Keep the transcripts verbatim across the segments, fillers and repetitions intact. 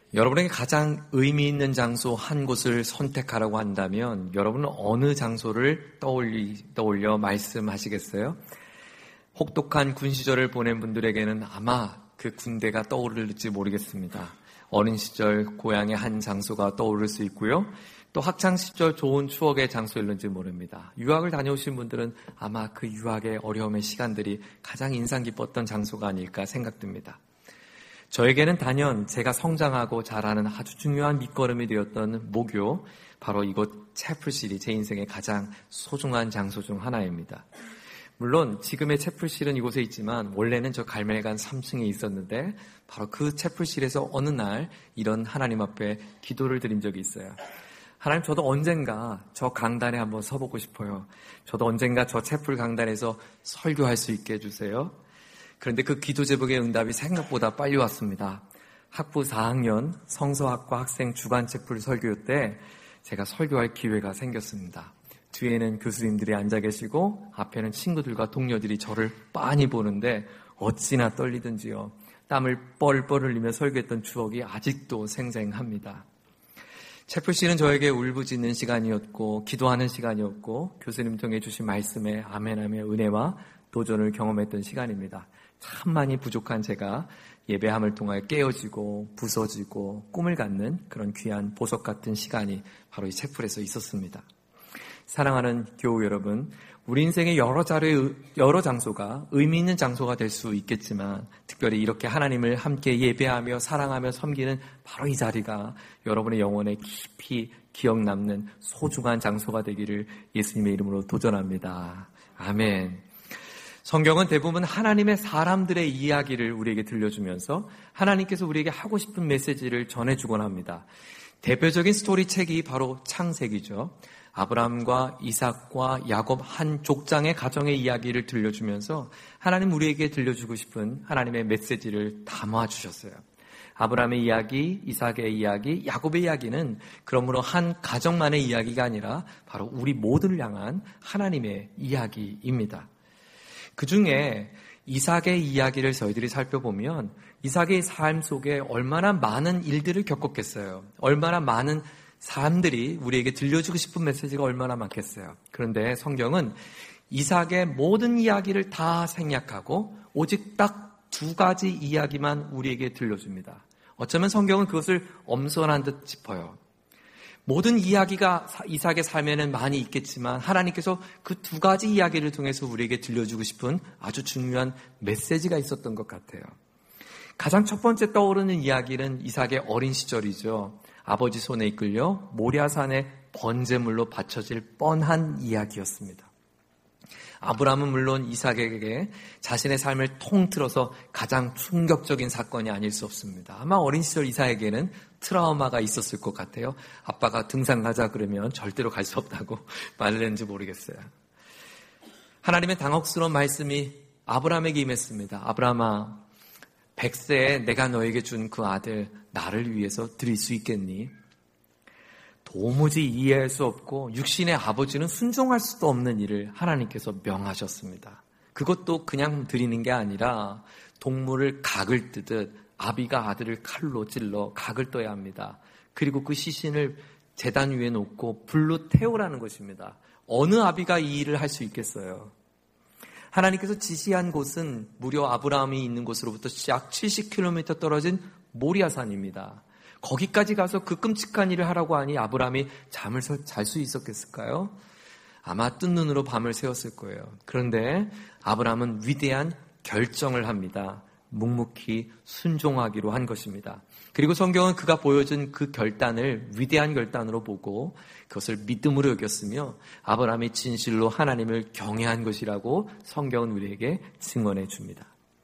여러분에게 가장 의미 있는 장소 한 곳을 선택하라고 한다면 여러분은 어느 장소를 떠올리, 떠올려 말씀하시겠어요? 혹독한 군 시절을 보낸 분들에게는 아마 그 군대가 떠오를지 모르겠습니다. 어린 시절 고향의 한 장소가 떠오를 수 있고요. 또 학창 시절 좋은 추억의 장소일는지 모릅니다. 유학을 다녀오신 분들은 아마 그 유학의 어려움의 시간들이 가장 인상 깊었던 장소가 아닐까 생각됩니다. 저에게는 단연 제가 성장하고 자라는 아주 중요한 밑거름이 되었던 모교, 바로 이곳 채플실이 제 인생의 가장 소중한 장소 중 하나입니다. 물론 지금의 채플실은 이곳에 있지만 원래는 저 갈멜간 삼 층에 있었는데 바로 그 채플실에서 어느 날 이런 하나님 앞에 기도를 드린 적이 있어요. 하나님, 저도 언젠가 저 강단에 한번 서보고 싶어요. 저도 언젠가 저 채플 강단에서 설교할 수 있게 해주세요. 그런데 그 기도 제목의 응답이 생각보다 빨리 왔습니다. 학부 사 학년 성서학과 학생 주간 채플 설교 때 제가 설교할 기회가 생겼습니다. 뒤에는 교수님들이 앉아 계시고 앞에는 친구들과 동료들이 저를 빤히 보는데 어찌나 떨리든지요. 땀을 뻘뻘 흘리며 설교했던 추억이 아직도 생생합니다. 채플실은 저에게 울부짖는 시간이었고 기도하는 시간이었고 교수님 통해 주신 말씀에 아멘하며 은혜와 도전을 경험했던 시간입니다. 참 많이 부족한 제가 예배함을 통하여 깨어지고 부서지고 꿈을 갖는 그런 귀한 보석 같은 시간이 바로 이 채플에서 있었습니다. 사랑하는 교우 여러분, 우리 인생의 여러 자리의 여러 장소가 의미 있는 장소가 될 수 있겠지만 특별히 이렇게 하나님을 함께 예배하며 사랑하며 섬기는 바로 이 자리가 여러분의 영혼에 깊이 기억 남는 소중한 장소가 되기를 예수님의 이름으로 도전합니다. 아멘. 성경은 대부분 하나님의 사람들의 이야기를 우리에게 들려주면서 하나님께서 우리에게 하고 싶은 메시지를 전해주곤 합니다. 대표적인 스토리 책이 바로 창세기죠. 아브라함과 이삭과 야곱 한 족장의 가정의 이야기를 들려주면서 하나님 우리에게 들려주고 싶은 하나님의 메시지를 담아주셨어요. 아브라함의 이야기, 이삭의 이야기, 야곱의 이야기는 그러므로 한 가정만의 이야기가 아니라 바로 우리 모두를 향한 하나님의 이야기입니다. 그 중에 이삭의 이야기를 저희들이 살펴보면 이삭의 삶 속에 얼마나 많은 일들을 겪었겠어요. 얼마나 많은 사람들이 우리에게 들려주고 싶은 메시지가 얼마나 많겠어요. 그런데 성경은 이삭의 모든 이야기를 다 생략하고 오직 딱 두 가지 이야기만 우리에게 들려줍니다. 어쩌면 성경은 그것을 엄선한 듯 짚어요. 모든 이야기가 이삭의 삶에는 많이 있겠지만 하나님께서 그 두 가지 이야기를 통해서 우리에게 들려주고 싶은 아주 중요한 메시지가 있었던 것 같아요. 가장 첫 번째 떠오르는 이야기는 이삭의 어린 시절이죠. 아버지 손에 이끌려 모리아산의 번제물로 바쳐질 뻔한 이야기였습니다. 아브라함은 물론 이삭에게 자신의 삶을 통틀어서 가장 충격적인 사건이 아닐 수 없습니다. 아마 어린 시절 이삭에게는 트라우마가 있었을 것 같아요. 아빠가 등산 가자 그러면 절대로 갈 수 없다고 말을 했는지 모르겠어요. 하나님의 당혹스러운 말씀이 아브라함에게 임했습니다. 아브라함아, 백세에 내가 너에게 준 그 아들 나를 위해서 드릴 수 있겠니? 도무지 이해할 수 없고 육신의 아버지는 순종할 수도 없는 일을 하나님께서 명하셨습니다. 그것도 그냥 드리는 게 아니라 동물을 각을 뜨듯 아비가 아들을 칼로 찔러 각을 떠야 합니다. 그리고 그 시신을 제단 위에 놓고 불로 태우라는 것입니다. 어느 아비가 이 일을 할 수 있겠어요? 하나님께서 지시한 곳은 무려 아브라함이 있는 곳으로부터 약 칠십 킬로미터 떨어진 모리아산입니다. 거기까지 가서 그 끔찍한 일을 하라고 하니 아브라함이 잠을 잘 수 있었겠을까요? 아마 뜬 눈으로 밤을 새웠을 거예요. 그런데 아브라함은 위대한 결정을 합니다. 묵묵히 순종하기로 한 것입니다. 그리고 성경은 그가 보여준 그 결단을 위대한 결단으로 보고 그것을 믿음으로 여겼으며 아브라함이 진실로 하나님을 경외한 것이라고 성경은 우리에게 증언해 줍니다.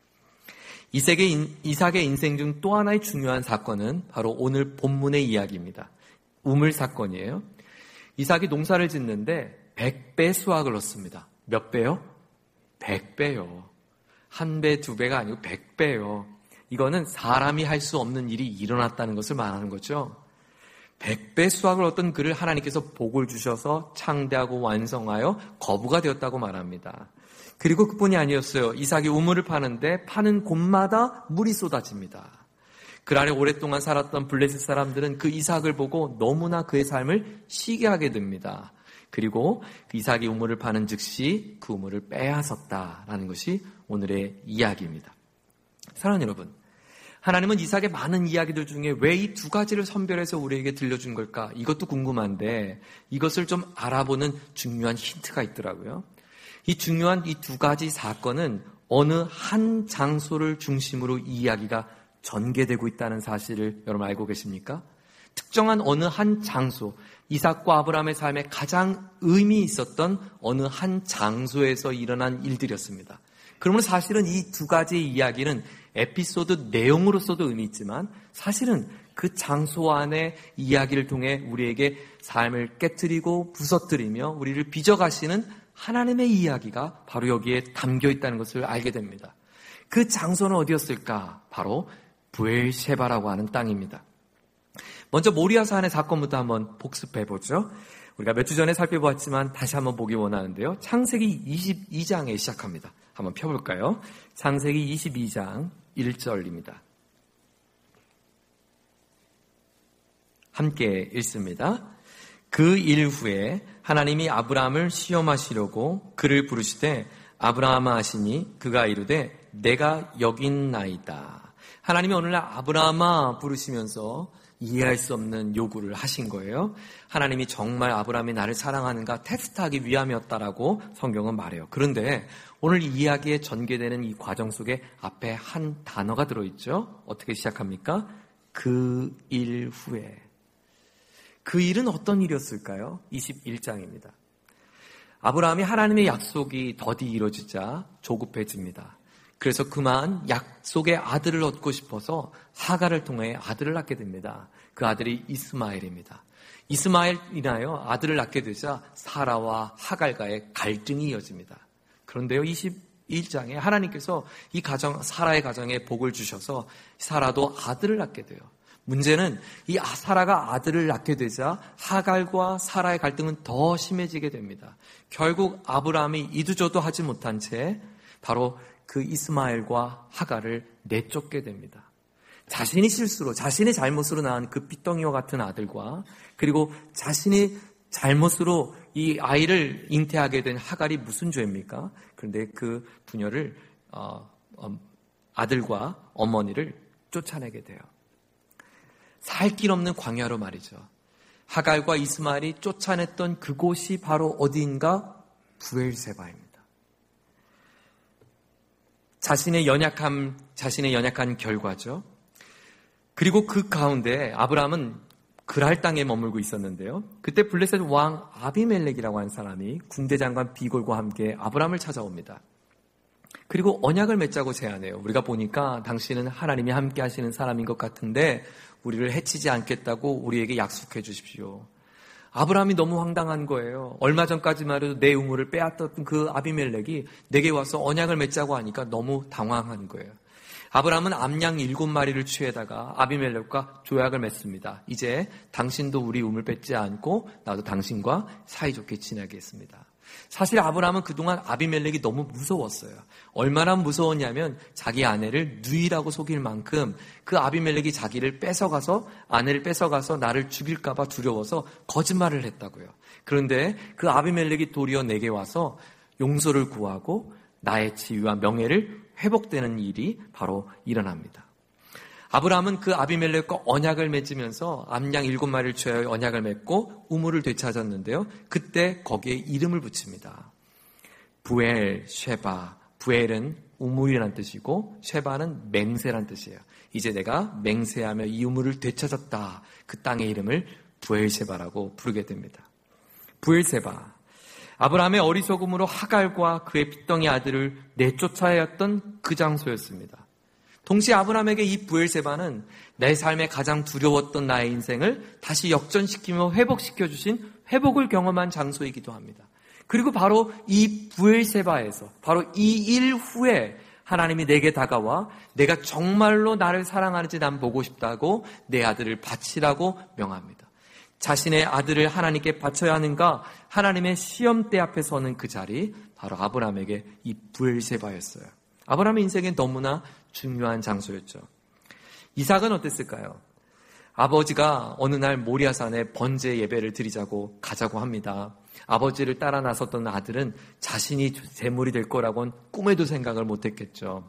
이삭의, 이삭의 인생 중 또 하나의 중요한 사건은 바로 오늘 본문의 이야기입니다. 우물 사건이에요. 이삭이 농사를 짓는데 백 배 수확을 얻습니다. 몇 배요? 백 배요. 한 배, 두 배가 아니고 백 배요. 이거는 사람이 할 수 없는 일이 일어났다는 것을 말하는 거죠. 백 배 수확을 얻던 그를 하나님께서 복을 주셔서 창대하고 완성하여 거부가 되었다고 말합니다. 그리고 그뿐이 아니었어요. 이삭이 우물을 파는데 파는 곳마다 물이 쏟아집니다. 그 아래 오랫동안 살았던 블레셋 사람들은 그 이삭을 보고 너무나 그의 삶을 시기하게 됩니다. 그리고 그 이삭이 우물을 파는 즉시 그 우물을 빼앗았다라는 것이 오늘의 이야기입니다. 사랑하는 여러분, 하나님은 이삭의 많은 이야기들 중에 왜 이 두 가지를 선별해서 우리에게 들려준 걸까? 이것도 궁금한데 이것을 좀 알아보는 중요한 힌트가 있더라고요. 이 중요한 이 두 가지 사건은 어느 한 장소를 중심으로 이야기가 전개되고 있다는 사실을 여러분 알고 계십니까? 특정한 어느 한 장소, 이삭과 아브라함의 삶에 가장 의미 있었던 어느 한 장소에서 일어난 일들이었습니다. 그러면 사실은 이 두 가지 이야기는 에피소드 내용으로서도 의미 있지만 사실은 그 장소 안의 이야기를 통해 우리에게 삶을 깨트리고 부서뜨리며 우리를 빚어가시는 하나님의 이야기가 바로 여기에 담겨 있다는 것을 알게 됩니다. 그 장소는 어디였을까? 바로 브엘셰바라고 하는 땅입니다. 먼저 모리아 산의 사건부터 한번 복습해보죠. 우리가 몇 주 전에 살펴보았지만 다시 한번 보기 원하는데요. 창세기 이십이 장에 시작합니다. 한번 펴볼까요? 창세기 이십이 장 일 절입니다. 함께 읽습니다. 그 일 후에 하나님이 아브라함을 시험하시려고 그를 부르시되 아브라함아 하시니 그가 이르되 내가 여기 있나이다. 하나님이 오늘날 아브라함아 부르시면서 이해할 수 없는 요구를 하신 거예요. 하나님이 정말 아브라함이 나를 사랑하는가 테스트하기 위함이었다라고 성경은 말해요. 그런데 오늘 이 이야기에 전개되는 이 과정 속에 앞에 한 단어가 들어있죠. 어떻게 시작합니까? 그 일 후에. 그 일은 어떤 일이었을까요? 이십일 장입니다. 아브라함이 하나님의 약속이 더디 이루어지자 조급해집니다. 그래서 그만 약속의 아들을 얻고 싶어서 하갈을 통해 아들을 낳게 됩니다. 그 아들이 이스마엘입니다. 이스마엘 인하여 아들을 낳게 되자 사라와 하갈과의 갈등이 이어집니다. 그런데요, 이십일 장에 하나님께서 이 가정, 사라의 가정에 복을 주셔서 사라도 아들을 낳게 돼요. 문제는 이 사라가 아들을 낳게 되자 하갈과 사라의 갈등은 더 심해지게 됩니다. 결국 아브라함이 이두저도 하지 못한 채 바로 그 이스마엘과 하갈을 내쫓게 됩니다. 자신이 실수로, 자신의 잘못으로 낳은 그 핏덩이와 같은 아들과 그리고 자신이 잘못으로 이 아이를 잉태하게 된 하갈이 무슨 죄입니까? 그런데 그 부녀를 어, 어, 아들과 어머니를 쫓아내게 돼요. 살 길 없는 광야로 말이죠. 하갈과 이스마엘이 쫓아냈던 그곳이 바로 어디인가? 브엘세바입니다. 자신의 연약함, 자신의 연약한 결과죠. 그리고 그 가운데 아브라함은 그랄 땅에 머물고 있었는데요. 그때 블레셋 왕 아비멜렉이라고 하는 사람이 군대 장관 비골과 함께 아브라함을 찾아옵니다. 그리고 언약을 맺자고 제안해요. 우리가 보니까 당신은 하나님이 함께 하시는 사람인 것 같은데 우리를 해치지 않겠다고 우리에게 약속해 주십시오. 아브라함이 너무 황당한 거예요. 얼마 전까지만 해도 내 우물을 빼앗던 그 아비멜렉이 내게 와서 언약을 맺자고 하니까 너무 당황한 거예요. 아브라함은 암양 일곱 마리를 취해다가 아비멜렉과 조약을 맺습니다. 이제 당신도 우리 우물 뺏지 않고 나도 당신과 사이좋게 지내겠습니다. 사실 아브라함은 그동안 아비멜렉이 너무 무서웠어요. 얼마나 무서웠냐면 자기 아내를 누이라고 속일 만큼 그 아비멜렉이 자기를 뺏어가서 아내를 뺏어가서 나를 죽일까 봐 두려워서 거짓말을 했다고요. 그런데 그 아비멜렉이 도리어 내게 와서 용서를 구하고 나의 지위와 명예를 회복되는 일이 바로 일어납니다. 아브라함은 그 아비멜렉과 언약을 맺으면서 암양 일곱 마리를 취하여 언약을 맺고 우물을 되찾았는데요. 그때 거기에 이름을 붙입니다. 부엘, 쉐바. 부엘은 우물이란 뜻이고 쉐바는 맹세란 뜻이에요. 이제 내가 맹세하며 이 우물을 되찾았다. 그 땅의 이름을 부엘쉐바라고 부르게 됩니다. 부엘쉐바. 아브라함의 어리석음으로 하갈과 그의 핏덩이 아들을 내쫓아야 했던 그 장소였습니다. 동시에 아브라함에게 이 부엘세바는 내 삶에 가장 두려웠던 나의 인생을 다시 역전시키며 회복시켜 주신 회복을 경험한 장소이기도 합니다. 그리고 바로 이 부엘세바에서 바로 이 일 후에 하나님이 내게 다가와 내가 정말로 나를 사랑하는지 난 보고 싶다고 내 아들을 바치라고 명합니다. 자신의 아들을 하나님께 바쳐야 하는가? 하나님의 시험대 앞에 서는 그 자리, 바로 아브라함에게 이 부엘세바였어요. 아브라함의 인생에 너무나 중요한 장소였죠. 이삭은 어땠을까요? 아버지가 어느 날 모리아산에 번제 예배를 드리자고 가자고 합니다. 아버지를 따라 나섰던 아들은 자신이 제물이 될 거라고는 꿈에도 생각을 못했겠죠.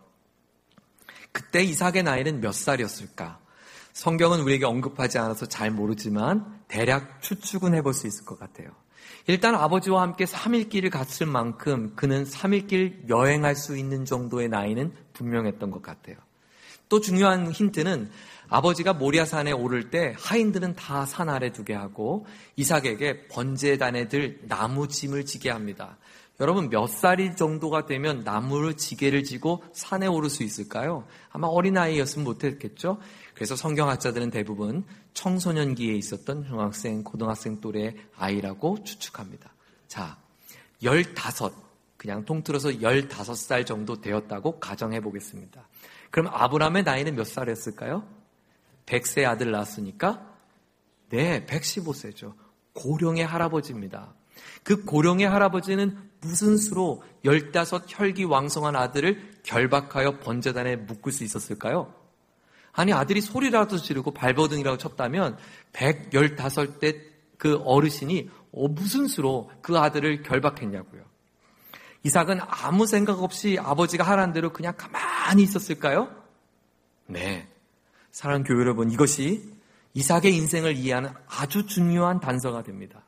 그때 이삭의 나이는 몇 살이었을까? 성경은 우리에게 언급하지 않아서 잘 모르지만 대략 추측은 해볼 수 있을 것 같아요. 일단 아버지와 함께 삼 일 길을 갔을 만큼 그는 삼 일 길 여행할 수 있는 정도의 나이는 분명했던 것 같아요. 또 중요한 힌트는 아버지가 모리아산에 오를 때 하인들은 다 산 아래 두게 하고 이삭에게 번제단에 들 나무 짐을 지게 합니다. 여러분 몇 살이 정도가 되면 나무를 지게를 지고 산에 오를 수 있을까요? 아마 어린아이였으면 못했겠죠. 그래서 성경학자들은 대부분 청소년기에 있었던 중학생, 고등학생 또래 아이라고 추측합니다. 자, 열다섯, 그냥 통틀어서 열다섯 살 정도 되었다고 가정해 보겠습니다. 그럼 아브라함의 나이는 몇 살이었을까요? 백 세 아들 낳았으니까 네, 백십오 세죠. 고령의 할아버지입니다. 그 고령의 할아버지는 무슨 수로 열다섯 혈기왕성한 아들을 결박하여 번제단에 묶을 수 있었을까요? 아니 아들이 소리라도 지르고 발버둥이라고 쳤다면 백십오 대 그 어르신이 무슨 수로 그 아들을 결박했냐고요. 이삭은 아무 생각 없이 아버지가 하라는 대로 그냥 가만히 있었을까요? 네. 사랑하는 교회 여러분, 이것이 이삭의 인생을 이해하는 아주 중요한 단서가 됩니다.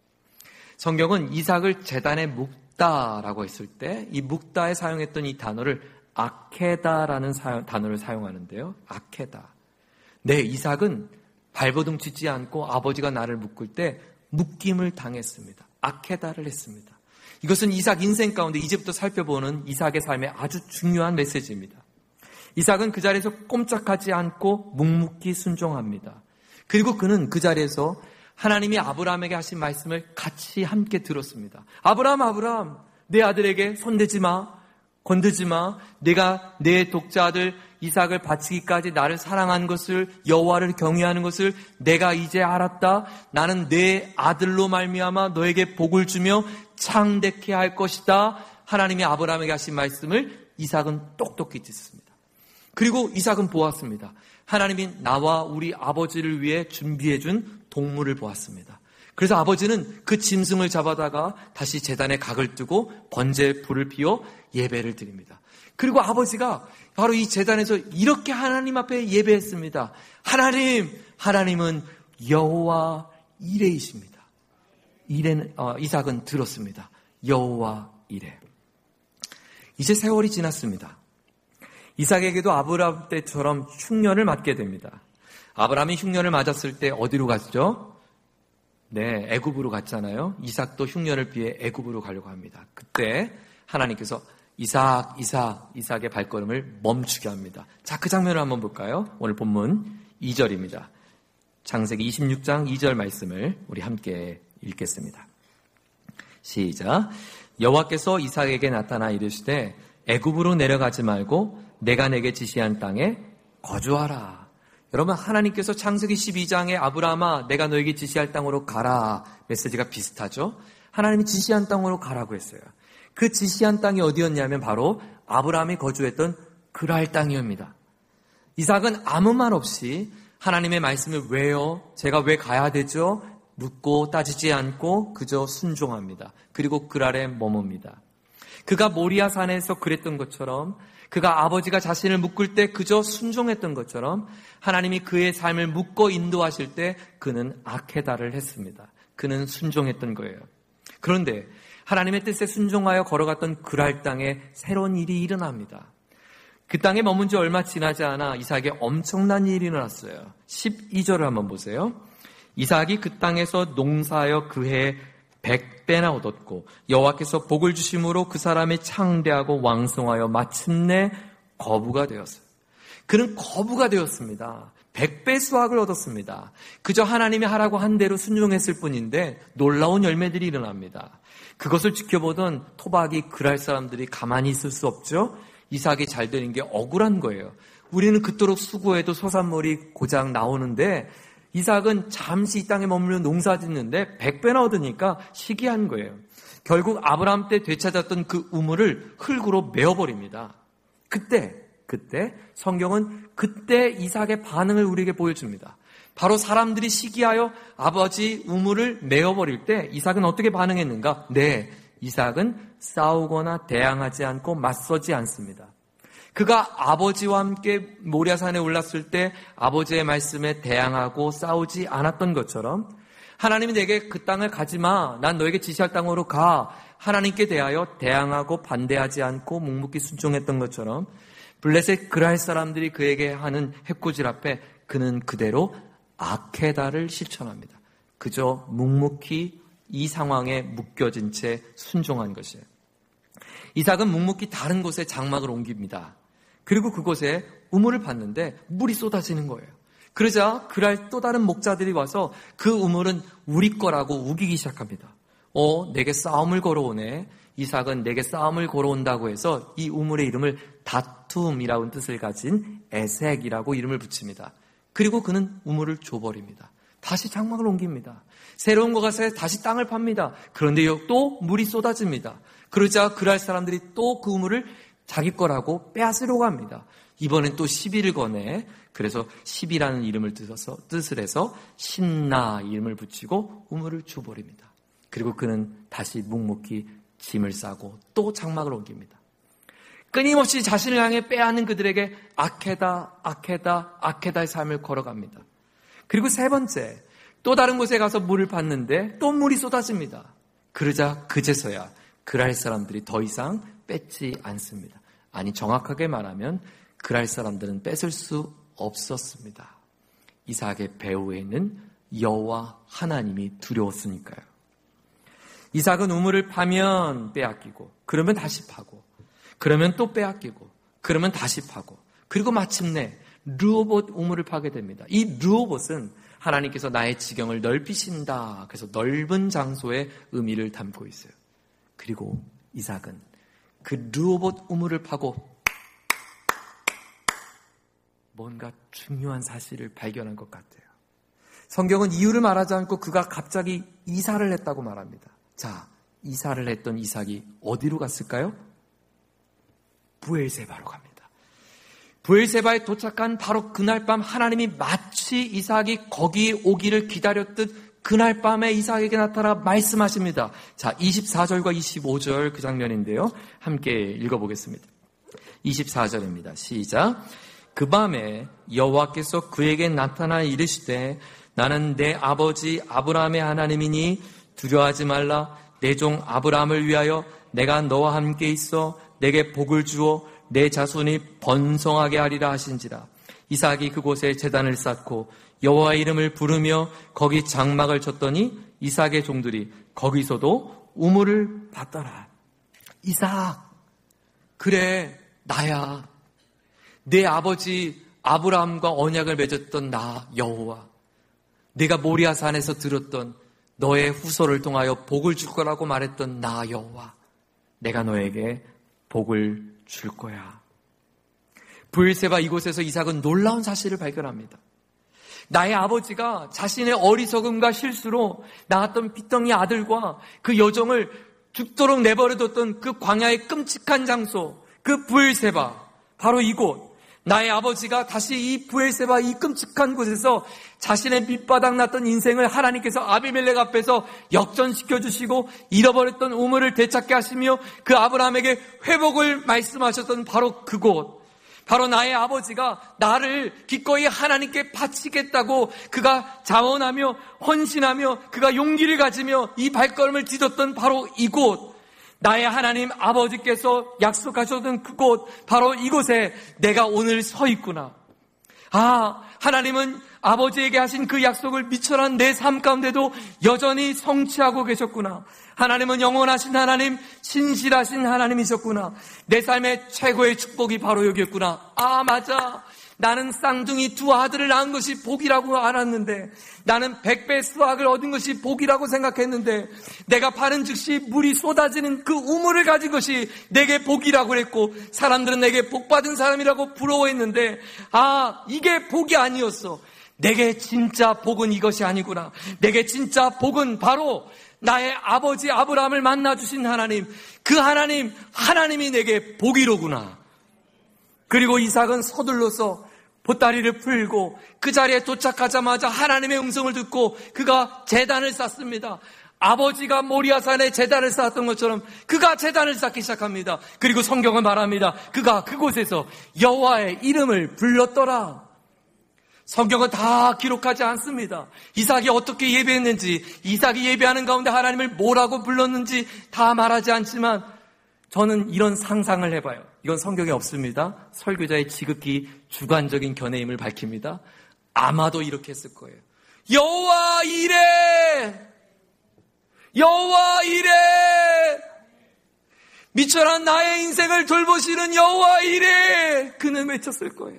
성경은 이삭을 제단에 묶다라고 했을 때 이 묶다에 사용했던 이 단어를 아케다라는 사용, 단어를 사용하는데요. 아케다. 네, 이삭은 발버둥 치지 않고 아버지가 나를 묶을 때 묶임을 당했습니다. 아케다를 했습니다. 이것은 이삭 인생 가운데 이제부터 살펴보는 이삭의 삶의 아주 중요한 메시지입니다. 이삭은 그 자리에서 꼼짝하지 않고 묵묵히 순종합니다. 그리고 그는 그 자리에서 하나님이 아브라함에게 하신 말씀을 같이 함께 들었습니다. 아브라함, 아브라함, 내 아들에게 손대지 마, 건드지 마. 내가 내 독자 아들 이삭을 바치기까지 나를 사랑한 것을, 여호와를 경외하는 것을 내가 이제 알았다. 나는 내 아들로 말미암아 너에게 복을 주며 창대케 할 것이다. 하나님이 아브라함에게 하신 말씀을 이삭은 똑똑히 듣습니다. 그리고 이삭은 보았습니다. 하나님이 나와 우리 아버지를 위해 준비해 준 동물을 보았습니다. 그래서 아버지는 그 짐승을 잡아다가 다시 제단에 각을 뜨고 번제 불을 피워 예배를 드립니다. 그리고 아버지가 바로 이 제단에서 이렇게 하나님 앞에 예배했습니다. 하나님, 하나님은 여호와 이레이십니다. 이레는, 어, 이삭은 들었습니다. 여호와 이레. 이제 세월이 지났습니다. 이삭에게도 아브라함 때처럼 흉년을 맞게 됩니다. 아브라함이 흉년을 맞았을 때 어디로 갔죠? 네, 애굽으로 갔잖아요. 이삭도 흉년을 피해 애굽으로 가려고 합니다. 그때 하나님께서 이삭, 이삭, 이삭의 발걸음을 멈추게 합니다. 자, 그 장면을 한번 볼까요? 오늘 본문 이 절입니다. 창세기 이십육 장 이 절 말씀을 우리 함께 읽겠습니다. 시작. 여호와께서 이삭에게 나타나 이르시되 애굽으로 내려가지 말고 내가 내게 지시한 땅에 거주하라. 여러분, 하나님께서 창세기 십이 장에 아브라함아 내가 너에게 지시할 땅으로 가라 메시지가 비슷하죠. 하나님이 지시한 땅으로 가라고 했어요. 그 지시한 땅이 어디였냐면 바로 아브라함이 거주했던 그랄 땅이옵니다. 이삭은 아무 말 없이 하나님의 말씀을 왜요? 제가 왜 가야 되죠? 묻고 따지지 않고 그저 순종합니다. 그리고 그랄에 머뭅니다. 그가 모리아 산에서 그랬던 것처럼, 그가 아버지가 자신을 묶을 때 그저 순종했던 것처럼 하나님이 그의 삶을 묶어 인도하실 때 그는 아케다를 했습니다. 그는 순종했던 거예요. 그런데 하나님의 뜻에 순종하여 걸어갔던 그랄 땅에 새로운 일이 일어납니다. 그 땅에 머문 지 얼마 지나지 않아 이삭에 엄청난 일이 일어났어요. 십이 절을 한번 보세요. 이삭이 그 땅에서 농사하여 그해 백 배나 얻었고 여호와께서 복을 주심으로 그 사람이 창대하고 왕성하여 마침내 거부가 되었어요. 그는 거부가 되었습니다. 백 배 수확을 얻었습니다. 그저 하나님이 하라고 한 대로 순종했을 뿐인데 놀라운 열매들이 일어납니다. 그것을 지켜보던 토박이 그랄 사람들이 가만히 있을 수 없죠. 이삭이 잘 되는 게 억울한 거예요. 우리는 그토록 수고해도 소산물이 고작 나오는데 이삭은 잠시 이 땅에 머물러 농사 짓는데 백 배나 얻으니까 시기한 거예요. 결국 아브라함 때 되찾았던 그 우물을 흙으로 메어버립니다. 그때 그때 성경은 그때 이삭의 반응을 우리에게 보여줍니다. 바로 사람들이 시기하여 아버지 우물을 메어버릴 때 이삭은 어떻게 반응했는가? 네, 이삭은 싸우거나 대항하지 않고 맞서지 않습니다. 그가 아버지와 함께 모리아산에 올랐을 때 아버지의 말씀에 대항하고 싸우지 않았던 것처럼 하나님이 내게 그 땅을 가지 마, 난 너에게 지시할 땅으로 가, 하나님께 대하여 대항하고 반대하지 않고 묵묵히 순종했던 것처럼 블레셋 그랄 사람들이 그에게 하는 해코질 앞에 그는 그대로 아케다를 실천합니다. 그저 묵묵히 이 상황에 묶여진 채 순종한 것이에요. 이삭은 묵묵히 다른 곳에 장막을 옮깁니다. 그리고 그곳에 우물을 팠는데 물이 쏟아지는 거예요. 그러자 그랄 또 다른 목자들이 와서 그 우물은 우리 거라고 우기기 시작합니다. 어, 내게 싸움을 걸어오네. 이삭은 내게 싸움을 걸어온다고 해서 이 우물의 이름을 다툼이라는 뜻을 가진 에색이라고 이름을 붙입니다. 그리고 그는 우물을 줘버립니다. 다시 장막을 옮깁니다. 새로운 것에 다시 땅을 팝니다. 그런데 또 물이 쏟아집니다. 그러자 그랄 사람들이 또 그 우물을 자기 거라고 빼앗으려고 합니다. 이번엔 또 시비를 거네. 그래서 시비라는 이름을 뜻어서, 뜻을 해서 신나 이름을 붙이고 우물을 줘버립니다. 그리고 그는 다시 묵묵히 짐을 싸고 또 장막을 옮깁니다. 끊임없이 자신을 향해 빼앗는 그들에게 아케다, 아케다, 아케다의 삶을 걸어갑니다. 그리고 세 번째, 또 다른 곳에 가서 물을 팠는데 또 물이 쏟아집니다. 그러자 그제서야 그랄 사람들이 더 이상 뺏지 않습니다. 아니, 정확하게 말하면 그랄 사람들은 뺏을 수 없었습니다. 이삭의 배후에는 여호와 하나님이 두려웠으니까요. 이삭은 우물을 파면 빼앗기고, 그러면 다시 파고, 그러면 또 빼앗기고, 그러면 다시 파고, 그리고 마침내 르호봇 우물을 파게 됩니다. 이 르호봇은 하나님께서 나의 지경을 넓히신다. 그래서 넓은 장소의 의미를 담고 있어요. 그리고 이삭은 그 르호봇 우물을 파고 뭔가 중요한 사실을 발견한 것 같아요. 성경은 이유를 말하지 않고 그가 갑자기 이사를 했다고 말합니다. 자, 이사를 했던 이삭이 어디로 갔을까요? 브엘세바로 갑니다. 브엘세바에 도착한 바로 그날 밤 하나님이 마치 이삭이 거기 오기를 기다렸듯 그날 밤에 이삭에게 나타나 말씀하십니다. 자, 이십사 절과 이십오 절 그 장면인데요. 함께 읽어보겠습니다. 이십사 절입니다. 시작. 그 밤에 여호와께서 그에게 나타나 이르시되 나는 내 아버지 아브라함의 하나님이니 두려워하지 말라. 내 종 아브라함을 위하여 내가 너와 함께 있어 내게 복을 주어 내 자손이 번성하게 하리라 하신지라. 이삭이 그곳에 제단을 쌓고 여호와의 이름을 부르며 거기 장막을 쳤더니 이삭의 종들이 거기서도 우물을 받더라. 이삭, 그래 나야. 내 아버지 아브라함과 언약을 맺었던 나 여호와, 내가 모리아산에서 들었던 너의 후손을 통하여 복을 줄 거라고 말했던 나 여호와, 내가 너에게 복을 줄 거야. 브엘세바 이곳에서 이삭은 놀라운 사실을 발견합니다. 나의 아버지가 자신의 어리석음과 실수로 낳았던 핏덩이 아들과 그 여종을 죽도록 내버려뒀던 그 광야의 끔찍한 장소, 그 브엘세바, 바로 이곳, 나의 아버지가 다시 이 브엘세바 이 끔찍한 곳에서 자신의 밑바닥 났던 인생을 하나님께서 아비멜렉 앞에서 역전시켜주시고 잃어버렸던 우물을 되찾게 하시며 그 아브라함에게 회복을 말씀하셨던 바로 그곳, 바로 나의 아버지가 나를 기꺼이 하나님께 바치겠다고 그가 자원하며 헌신하며 그가 용기를 가지며 이 발걸음을 디뎠던 바로 이곳, 나의 하나님 아버지께서 약속하셨던 그곳, 바로 이곳에 내가 오늘 서 있구나. 아, 하나님은 아버지에게 하신 그 약속을 미천한 내 삶 가운데도 여전히 성취하고 계셨구나. 하나님은 영원하신 하나님, 신실하신 하나님이셨구나. 내 삶의 최고의 축복이 바로 여기였구나. 아, 맞아. 나는 쌍둥이 두 아들을 낳은 것이 복이라고 알았는데, 나는 백배 수확을 얻은 것이 복이라고 생각했는데, 내가 파는 즉시 물이 쏟아지는 그 우물을 가진 것이 내게 복이라고 그랬고, 사람들은 내게 복받은 사람이라고 부러워했는데, 아, 이게 복이 아니었어. 내게 진짜 복은 이것이 아니구나. 내게 진짜 복은 바로 나의 아버지 아브라함을 만나주신 하나님, 그 하나님, 하나님이 내게 복이로구나. 그리고 이삭은 서둘러서 보따리를 풀고 그 자리에 도착하자마자 하나님의 음성을 듣고 그가 제단을 쌓습니다. 아버지가 모리아산에 제단을 쌓았던 것처럼 그가 제단을 쌓기 시작합니다. 그리고 성경은 말합니다. 그가 그곳에서 여호와의 이름을 불렀더라. 성경은 다 기록하지 않습니다. 이삭이 어떻게 예배했는지, 이삭이 예배하는 가운데 하나님을 뭐라고 불렀는지 다 말하지 않지만 저는 이런 상상을 해봐요. 이건 성경에 없습니다. 설교자의 지극히 주관적인 견해임을 밝힙니다. 아마도 이렇게 했을 거예요. 여호와 이레! 여호와 이레! 미쳐라 나의 인생을 돌보시는 여호와 이레! 그는 외쳤을 거예요.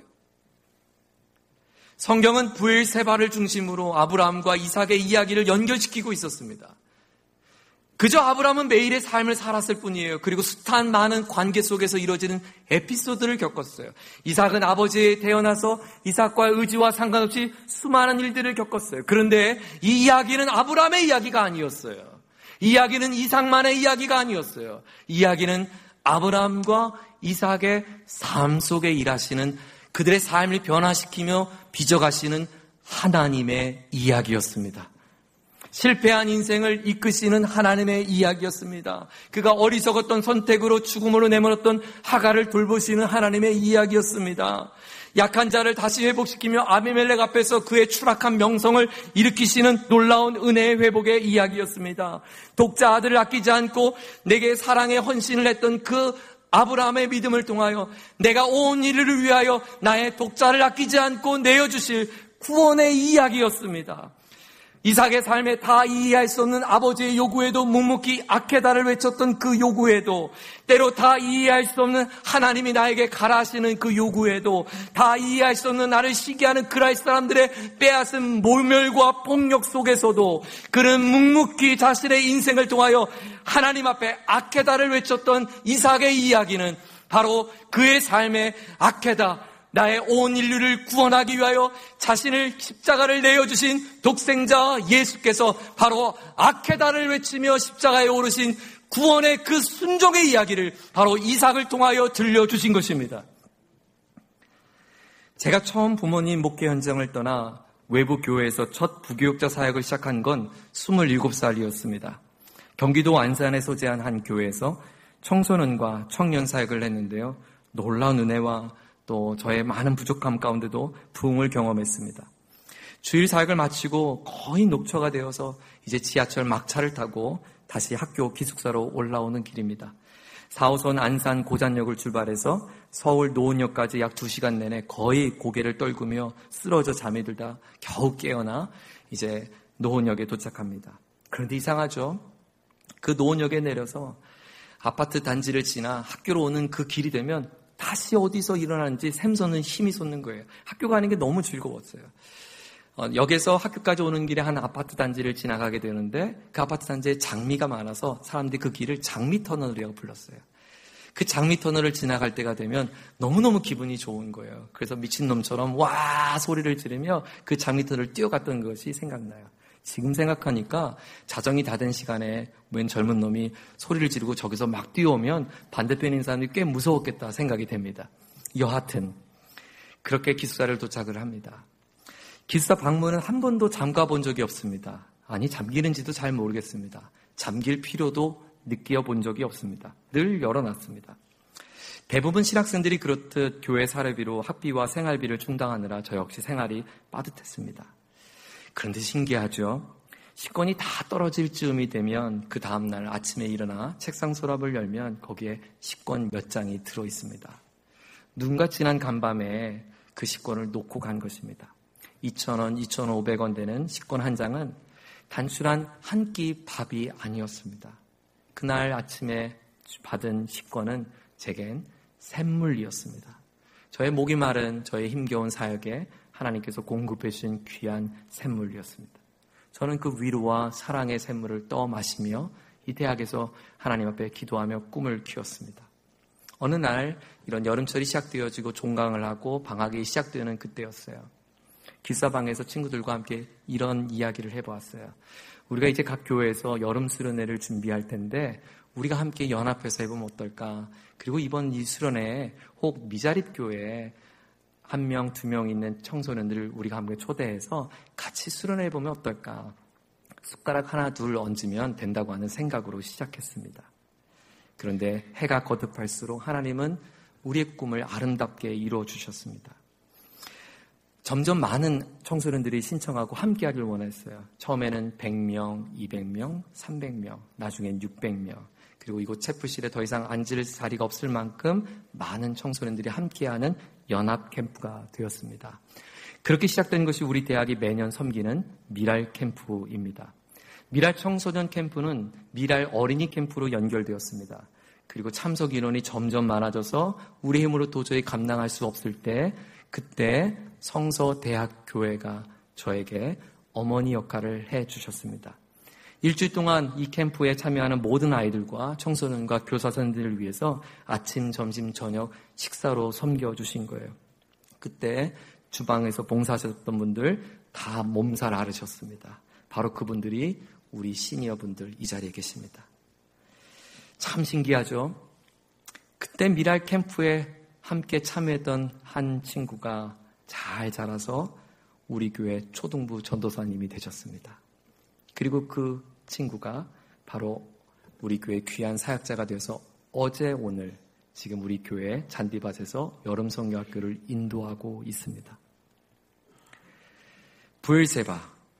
성경은 브엘세바를 중심으로 아브라함과 이삭의 이야기를 연결시키고 있었습니다. 그저 아브라함은 매일의 삶을 살았을 뿐이에요. 그리고 숱한 많은 관계 속에서 이루어지는 에피소드를 겪었어요. 이삭은 아버지에 태어나서 이삭과의 의지와 상관없이 수많은 일들을 겪었어요. 그런데 이 이야기는 아브라함의 이야기가 아니었어요. 이 이야기는 이삭만의 이야기가 아니었어요. 이 이야기는 아브라함과 이삭의 삶 속에 일하시는 그들의 삶을 변화시키며 빚어가시는 하나님의 이야기였습니다. 실패한 인생을 이끄시는 하나님의 이야기였습니다. 그가 어리석었던 선택으로 죽음으로 내몰았던 하갈을 돌보시는 하나님의 이야기였습니다. 약한 자를 다시 회복시키며 아비멜렉 앞에서 그의 추락한 명성을 일으키시는 놀라운 은혜의 회복의 이야기였습니다. 독자 아들을 아끼지 않고 내게 사랑의 헌신을 했던 그 아브라함의 믿음을 통하여 내가 온 인류를 위하여 나의 독자를 아끼지 않고 내어주실 구원의 이야기였습니다. 이삭의 삶에 다 이해할 수 없는 아버지의 요구에도 묵묵히 아케다를 외쳤던 그 요구에도, 때로 다 이해할 수 없는 하나님이 나에게 가라 하시는 그 요구에도, 다 이해할 수 없는 나를 시기하는 그라이 사람들의 빼앗은 모멸과 폭력 속에서도 그는 묵묵히 자신의 인생을 통하여 하나님 앞에 아케다를 외쳤던 이삭의 이야기는 바로 그의 삶의 아케다, 나의 온 인류를 구원하기 위하여 자신을 십자가를 내어주신 독생자 예수께서 바로 아케다를 외치며 십자가에 오르신 구원의 그 순종의 이야기를 바로 이삭을 통하여 들려주신 것입니다. 제가 처음 부모님 목회 현장을 떠나 외부 교회에서 첫 부교육자 사역을 시작한 건 스물일곱 살이었습니다. 경기도 안산에 소재한 한 교회에서 청소년과 청년 사역을 했는데요. 놀라운 은혜와 또 저의 많은 부족함 가운데도 부흥을 경험했습니다. 주일 사역을 마치고 거의 녹초가 되어서 이제 지하철 막차를 타고 다시 학교 기숙사로 올라오는 길입니다. 사 호선 안산 고잔역을 출발해서 서울 노원역까지 약 두 시간 내내 거의 고개를 떨구며 쓰러져 잠이 들다 겨우 깨어나 이제 노원역에 도착합니다. 그런데 이상하죠? 그 노원역에 내려서 아파트 단지를 지나 학교로 오는 그 길이 되면 다시 어디서 일어나는지 샘솟는 힘이 솟는 거예요. 학교 가는 게 너무 즐거웠어요. 어, 역에서 학교까지 오는 길에 한 아파트 단지를 지나가게 되는데 그 아파트 단지에 장미가 많아서 사람들이 그 길을 장미터널이라고 불렀어요. 그 장미터널을 지나갈 때가 되면 너무너무 기분이 좋은 거예요. 그래서 미친놈처럼 와 소리를 지르며 그 장미터널을 뛰어갔던 것이 생각나요. 지금 생각하니까 자정이 다 된 시간에 웬 젊은 놈이 소리를 지르고 저기서 막 뛰어오면 반대편에 있는 사람들이 꽤 무서웠겠다 생각이 됩니다. 여하튼 그렇게 기숙사를 도착을 합니다. 기숙사 방문은 한 번도 잠가 본 적이 없습니다. 아니 잠기는지도 잘 모르겠습니다. 잠길 필요도 느껴본 적이 없습니다. 늘 열어놨습니다. 대부분 신학생들이 그렇듯 교회 사례비로 학비와 생활비를 충당하느라 저 역시 생활이 빠듯했습니다. 그런데 신기하죠. 식권이 다 떨어질 즈음이 되면 그 다음날 아침에 일어나 책상 서랍을 열면 거기에 식권 몇 장이 들어있습니다. 누군가 지난 간밤에 그 식권을 놓고 간 것입니다. 이천 원, 이천오백 원 되는 식권 한 장은 단순한 한 끼 밥이 아니었습니다. 그날 아침에 받은 식권은 제겐 샘물이었습니다. 저의 목이 마른 저의 힘겨운 사역에 하나님께서 공급해 주신 귀한 샘물이었습니다. 저는 그 위로와 사랑의 샘물을 떠 마시며 이 대학에서 하나님 앞에 기도하며 꿈을 키웠습니다. 어느 날 이런 여름철이 시작되어지고 종강을 하고 방학이 시작되는 그때였어요. 기숙사방에서 친구들과 함께 이런 이야기를 해보았어요. 우리가 이제 각 교회에서 여름 수련회를 준비할 텐데 우리가 함께 연합해서 해보면 어떨까? 그리고 이번 이 수련회에 혹 미자립 교회에 한 명, 두 명 있는 청소년들을 우리가 함께 초대해서 같이 수련회 해보면 어떨까? 숟가락 하나 둘 얹으면 된다고 하는 생각으로 시작했습니다. 그런데 해가 거듭할수록 하나님은 우리의 꿈을 아름답게 이루어 주셨습니다. 점점 많은 청소년들이 신청하고 함께하길 원했어요. 처음에는 백 명, 이백 명, 삼백 명, 나중엔 육백 명. 그리고 이곳 채플실에 더 이상 앉을 자리가 없을 만큼 많은 청소년들이 함께하는 연합 캠프가 되었습니다. 그렇게 시작된 것이 우리 대학이 매년 섬기는 미랄 캠프입니다. 미랄 청소년 캠프는 미랄 어린이 캠프로 연결되었습니다. 그리고 참석 인원이 점점 많아져서 우리 힘으로 도저히 감당할 수 없을 때 그때 성서대학교회가 저에게 어머니 역할을 해주셨습니다. 일주일 동안 이 캠프에 참여하는 모든 아이들과 청소년과 교사선생들을 위해서 아침, 점심, 저녁 식사로 섬겨주신 거예요. 그때 주방에서 봉사하셨던 분들 다 몸살 앓으셨습니다. 바로 그분들이 우리 시니어분들 이 자리에 계십니다. 참 신기하죠? 그때 미랄 캠프에 함께 참여했던 한 친구가 잘 자라서 우리 교회 초등부 전도사님이 되셨습니다. 그리고 그 친구가 바로 우리 교회 귀한 사역자가 되어서 어제 오늘 지금 우리 교회 잔디밭에서 여름 성경학교를 인도하고 있습니다. 부엘세바.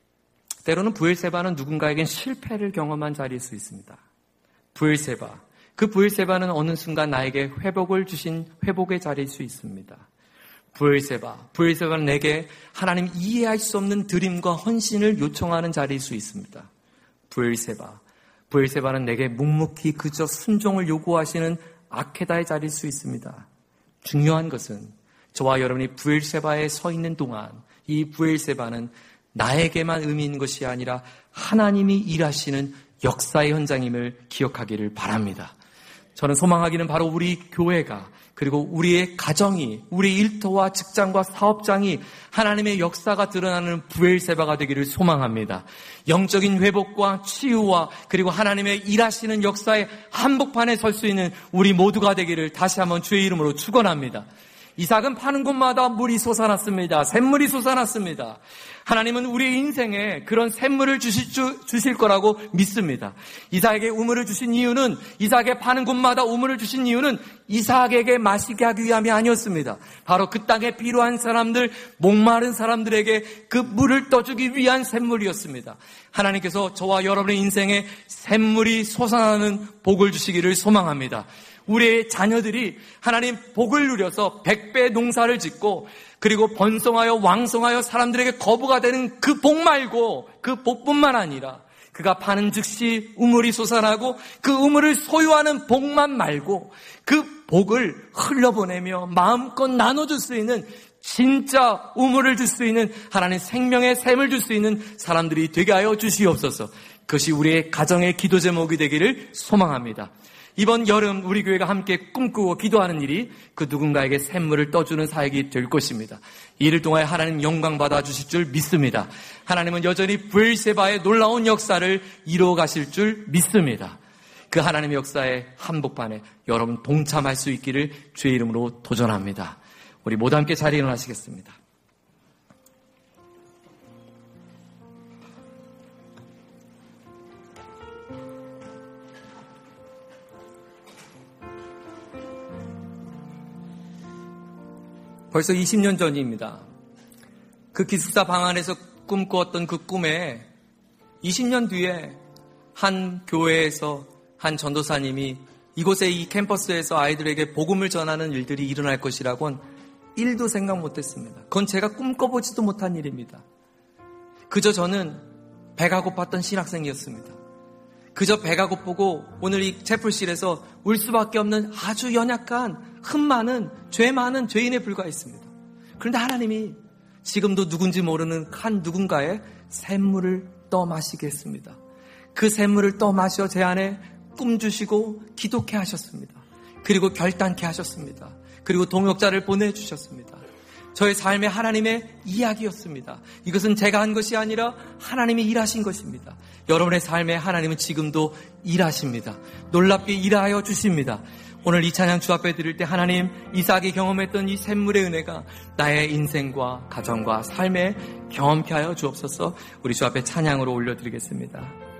때로는 부엘세바는 누군가에겐 실패를 경험한 자리일 수 있습니다. 부엘세바. 그 부엘세바는 어느 순간 나에게 회복을 주신 회복의 자리일 수 있습니다. 부엘세바. 부엘세바는 내게 하나님 이해할 수 없는 드림과 헌신을 요청하는 자리일 수 있습니다. 부엘세바. 부엘세바는 내게 묵묵히 그저 순종을 요구하시는 아케다의 자리일 수 있습니다. 중요한 것은 저와 여러분이 부엘세바에 서 있는 동안 이 부엘세바는 나에게만 의미 있는 것이 아니라 하나님이 일하시는 역사의 현장임을 기억하기를 바랍니다. 저는 소망하기는 바로 우리 교회가 그리고 우리의 가정이 우리 일터와 직장과 사업장이 하나님의 역사가 드러나는 부엘세바가 되기를 소망합니다. 영적인 회복과 치유와 그리고 하나님의 일하시는 역사의 한복판에 설 수 있는 우리 모두가 되기를 다시 한번 주의 이름으로 축원합니다. 이삭은 파는 곳마다 물이 솟아났습니다. 샘물이 솟아났습니다. 하나님은 우리의 인생에 그런 샘물을 주실, 주, 주실 거라고 믿습니다. 이삭에게 우물을 주신 이유는 이삭에게 파는 곳마다 우물을 주신 이유는 이삭에게 마시게 하기 위함이 아니었습니다. 바로 그 땅에 필요한 사람들, 목마른 사람들에게 그 물을 떠주기 위한 샘물이었습니다. 하나님께서 저와 여러분의 인생에 샘물이 솟아나는 복을 주시기를 소망합니다. 우리의 자녀들이 하나님 복을 누려서 백배 농사를 짓고 그리고 번성하여 왕성하여 사람들에게 거부가 되는 그 복 말고 그 복뿐만 아니라 그가 파는 즉시 우물이 솟아나고 그 우물을 소유하는 복만 말고 그 복을 흘려보내며 마음껏 나눠줄 수 있는 진짜 우물을 줄 수 있는 하나님 생명의 샘을 줄 수 있는 사람들이 되게 하여 주시옵소서. 그것이 우리의 가정의 기도 제목이 되기를 소망합니다. 이번 여름 우리 교회가 함께 꿈꾸고 기도하는 일이 그 누군가에게 샘물을 떠주는 사역이 될 것입니다. 이를 통하여 하나님 영광 받아주실 줄 믿습니다. 하나님은 여전히 부엘세바의 놀라운 역사를 이루어 가실 줄 믿습니다. 그 하나님의 역사의 한복판에 여러분 동참할 수 있기를 주의 이름으로 도전합니다. 우리 모두 함께 자리에 일어나시겠습니다. 벌써 이십 년 전입니다. 그 기숙사 방 안에서 꿈꾸었던 그 꿈에 이십 년 뒤에 한 교회에서 한 전도사님이 이곳에 이 캠퍼스에서 아이들에게 복음을 전하는 일들이 일어날 것이라고는 일도 생각 못했습니다. 그건 제가 꿈꿔보지도 못한 일입니다. 그저 저는 배가 고팠던 신학생이었습니다. 그저 배가 고프고 오늘 이 채플실에서 울 수밖에 없는 아주 연약한 흠 많은 죄 많은 죄인에 불과했습니다. 그런데 하나님이 지금도 누군지 모르는 한 누군가의 샘물을 떠마시게 했습니다. 그 샘물을 떠마셔 제 안에 꿈 주시고 기독케 하셨습니다. 그리고 결단케 하셨습니다. 그리고 동역자를 보내주셨습니다. 저의 삶의 하나님의 이야기였습니다. 이것은 제가 한 것이 아니라 하나님이 일하신 것입니다. 여러분의 삶에 하나님은 지금도 일하십니다. 놀랍게 일하여 주십니다. 오늘 이 찬양 주 앞에 드릴 때 하나님, 이삭이 경험했던 이 샘물의 은혜가 나의 인생과 가정과 삶에 경험케 하여 주옵소서. 우리 주 앞에 찬양으로 올려드리겠습니다.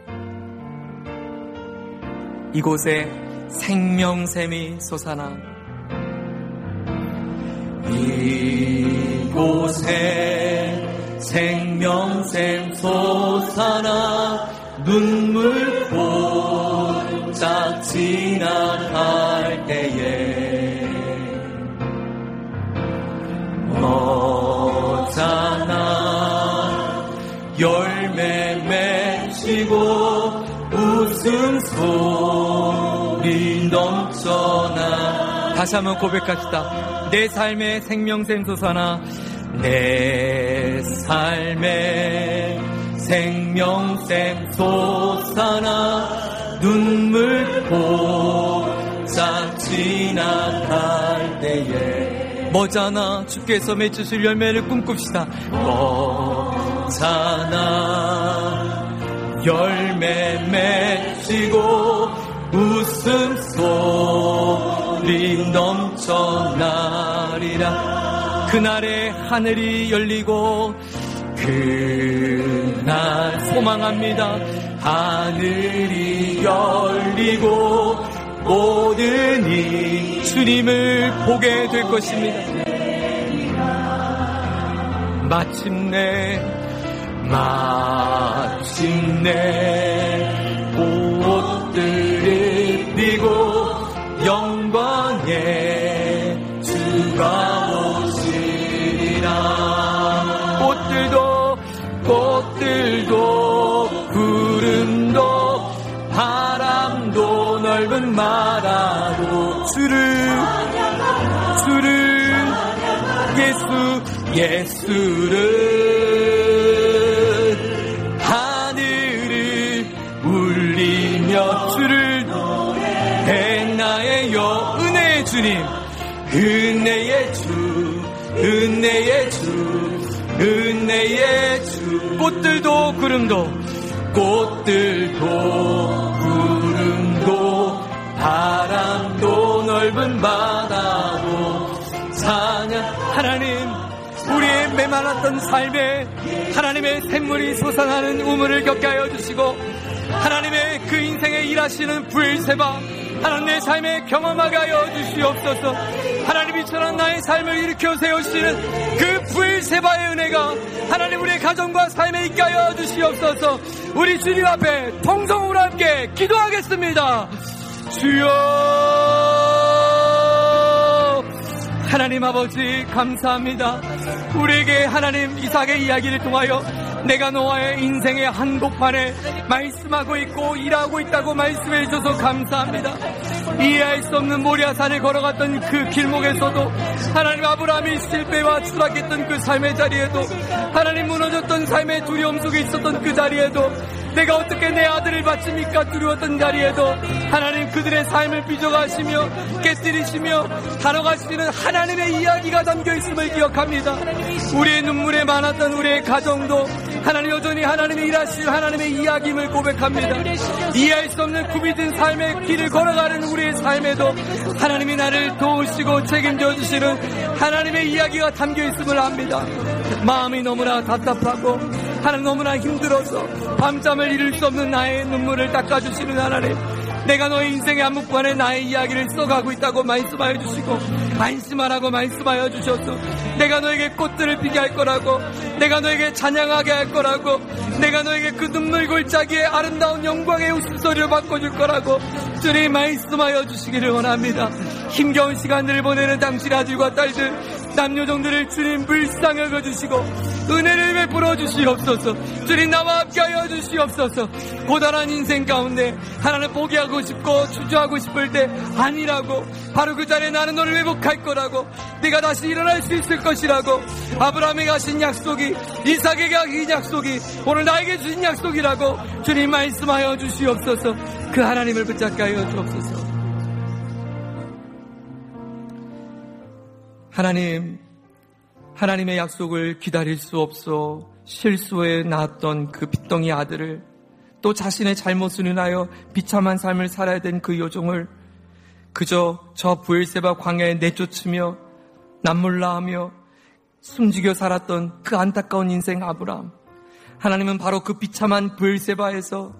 이곳에 생명샘이 솟아나, 이곳에 생명샘 솟아나 눈물 폴짝 지나갈 때에 너잖아 열매 맺히고 웃음소리 넘쳐나. 다시 한번 고백합시다. 내 삶의 생명샘 솟아나, 내 삶의 생명샘 솟아나 눈물 폴짝 지나갈 때에 뭐잖아 주께서 맺으실 열매를 꿈꿉시다. 뭐잖아 열매 맺히고 웃음소리 넘쳐나리라. 그날에 하늘이 열리고 그날 소망합니다. 하늘이 열리고 모든 이 주님을 보게 될 것입니다. 마침내 마침내 꽃들을 피고 영광의 주가 오시리라. 꽃들도 꽃들도 구름도 바람도 넓은 마라도 주를 주를 예수 예수를 하늘을 울리며 주를 노래해. 나의 여 은혜의 주님, 은혜의 주, 은혜의 주, 은혜의 주. 꽃들도 구름도 꽃들도 구름도 바람도 넓은 바다도 찬양. 하나님, 우리의 메말랐던 삶에 하나님의 샘물이 솟아나는 우물을 겪게 하여 주시고, 하나님의 그 인생에 일하시는 브엘세바 하나님 내 삶에 경험하게 하여 주시옵소서. 하나님, 이처럼 나의 삶을 일으켜 세우시는 그 브엘세바의 은혜가 하나님 우리의 가정과 삶에 있게 하여 주시옵소서. 우리 주님 앞에 통성으로 함께 기도하겠습니다. 주여, 하나님 아버지 감사합니다. 우리에게 하나님 이삭의 이야기를 통하여 내가 너와의 인생의 한복판에 말씀하고 있고 일하고 있다고 말씀해 주셔서 감사합니다. 이해할 수 없는 모리아산을 걸어갔던 그 길목에서도 하나님, 아브라함이 실패와 추락했던 그 삶의 자리에도, 하나님 무너졌던 삶의 두려움 속에 있었던 그 자리에도, 내가 어떻게 내 아들을 바칩니까 두려웠던 자리에도 하나님 그들의 삶을 빚어가시며 깨뜨리시며 다뤄가시는 하나님의 이야기가 담겨있음을 기억합니다. 우리의 눈물에 많았던 우리의 가정도 하나님 여전히 하나님의 일하실 하나님의 이야기임을 고백합니다. 이해할 수 없는 구비진 삶의 길을 걸어가는 우리의 삶에도 하나님이 나를 도우시고 책임져 주시는 하나님의 이야기가 담겨있음을 압니다. 마음이 너무나 답답하고 하나님 너무나 힘들어서 밤잠을 이룰 수 없는 나의 눈물을 닦아주시는 하나님, 내가 너의 인생의 한복판에 나의 이야기를 써가고 있다고 말씀하여 주시고 안심하라고 말씀하여 주셔서 내가 너에게 꽃들을 피게 할 거라고, 내가 너에게 찬양하게 할 거라고, 내가 너에게 그 눈물 골짜기에 아름다운 영광의 웃음소리를 바꿔줄 거라고 주님 말씀하여 주시기를 원합니다. 힘겨운 시간들을 보내는 당신의 아들과 딸들, 남녀종들을 주님 불쌍히 여겨주시고 은혜를 베풀어 주시옵소서. 주님 나와 함께하여 주시옵소서. 고단한 인생 가운데 하나님 포기하고 싶고 주저하고 싶을 때 아니라고, 바로 그 자리에 나는 너를 회복할 거라고, 네가 다시 일어날 수 있을 것이라고, 아브라함에게 하신 약속이, 이삭에게 하신 약속이 오늘 나에게 주신 약속이라고 주님 말씀하여 주시옵소서. 그 하나님을 붙잡게 하여 주옵소서. 하나님, 하나님의 약속을 기다릴 수 없어 실수에 낳았던 그 빚덩이 아들을, 또 자신의 잘못을 인하여 비참한 삶을 살아야 된 그 여종을 그저 저 브엘세바 광야에 내쫓으며 남몰라하며 숨죽여 살았던 그 안타까운 인생 아브라함. 하나님은 바로 그 비참한 브엘세바에서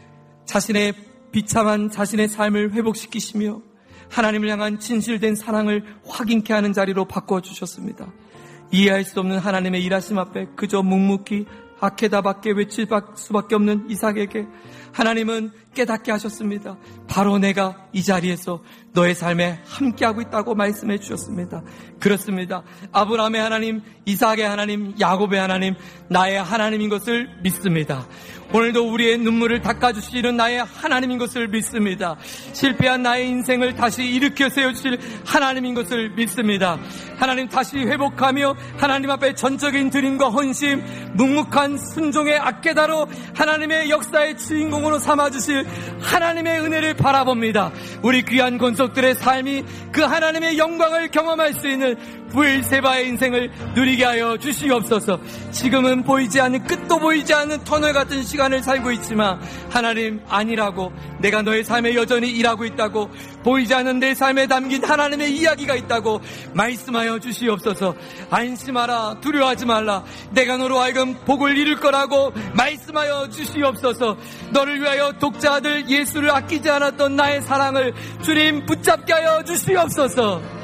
자신의 비참한 자신의 삶을 회복시키시며 하나님을 향한 진실된 사랑을 확인케 하는 자리로 바꿔주셨습니다. 이해할 수 없는 하나님의 일하심 앞에 그저 묵묵히 아케다밖에 외칠 수밖에 없는 이삭에게 하나님은 깨닫게 하셨습니다. 바로 내가 이 자리에서 너의 삶에 함께하고 있다고 말씀해 주셨습니다. 그렇습니다. 아브라함의 하나님, 이삭의 하나님, 야곱의 하나님, 나의 하나님인 것을 믿습니다. 오늘도 우리의 눈물을 닦아주시는 나의 하나님인 것을 믿습니다. 실패한 나의 인생을 다시 일으켜 세워주실 하나님인 것을 믿습니다. 하나님 다시 회복하며 하나님 앞에 전적인 드림과 헌신, 묵묵한 순종의 아케다로 하나님의 역사의 주인공으로 삼아주실 하나님의 은혜를 바라봅니다. 우리 귀한 권속들의 삶이 그 하나님의 영광을 경험할 수 있는 브엘세바의 인생을 누리게 하여 주시옵소서. 지금은 보이지 않는, 끝도 보이지 않는 터널 같은 시간을 살고 있지만 하나님 아니라고, 내가 너의 삶에 여전히 일하고 있다고, 보이지 않는 내 삶에 담긴 하나님의 이야기가 있다고 말씀하여 주시옵소서. 안심하라, 두려워하지 말라, 내가 너로 하여금 복을 이룰 거라고 말씀하여 주시옵소서. 너를 위하여 독자들 예수를 아끼지 않았던 나의 사랑을 주님 붙잡게 하여 주시옵소서.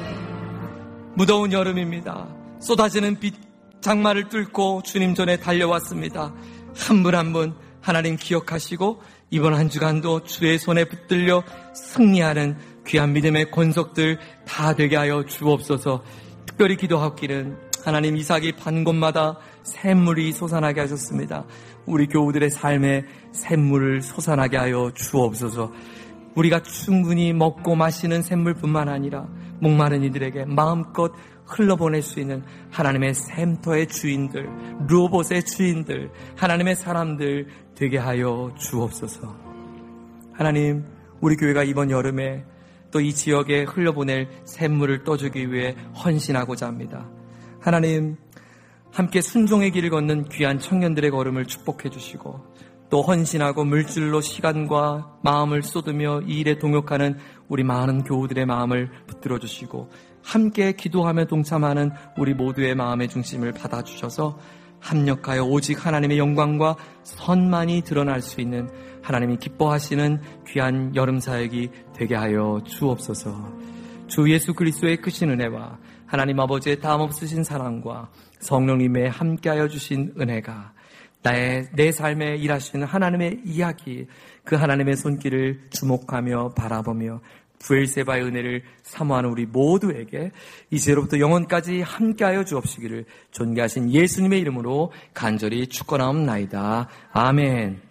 무더운 여름입니다. 쏟아지는 빛 장마를 뚫고 주님 전에 달려왔습니다. 한 분 한 분 하나님 기억하시고 이번 한 주간도 주의 손에 붙들려 승리하는 귀한 믿음의 권속들 다 되게 하여 주옵소서. 특별히 기도하기는 하나님, 이삭이 반 곳마다 샘물이 솟아나게 하셨습니다. 우리 교우들의 삶에 샘물을 솟아나게 하여 주옵소서. 우리가 충분히 먹고 마시는 샘물뿐만 아니라 목마른 이들에게 마음껏 흘러보낼 수 있는 하나님의 샘터의 주인들, 로봇의 주인들, 하나님의 사람들 되게 하여 주옵소서. 하나님, 우리 교회가 이번 여름에 또 이 지역에 흘러보낼 샘물을 떠주기 위해 헌신하고자 합니다. 하나님, 함께 순종의 길을 걷는 귀한 청년들의 걸음을 축복해 주시고, 또 헌신하고 물질로 시간과 마음을 쏟으며 이 일에 동역하는 우리 많은 교우들의 마음을 붙들어 주시고, 함께 기도하며 동참하는 우리 모두의 마음의 중심을 받아주셔서 합력하여 오직 하나님의 영광과 선만이 드러날 수 있는 하나님이 기뻐하시는 귀한 여름 사역이 되게 하여 주옵소서. 주 예수 그리스도의 크신 은혜와 하나님 아버지의 다함없으신 사랑과 성령님의 함께하여 주신 은혜가 나의 내 삶에 일하시는 하나님의 이야기, 그 하나님의 손길을 주목하며 바라보며 브엘세바의 은혜를 사모하는 우리 모두에게 이제로부터 영원까지 함께하여 주옵시기를 존귀하신 예수님의 이름으로 간절히 축원하옵나이다. 아멘.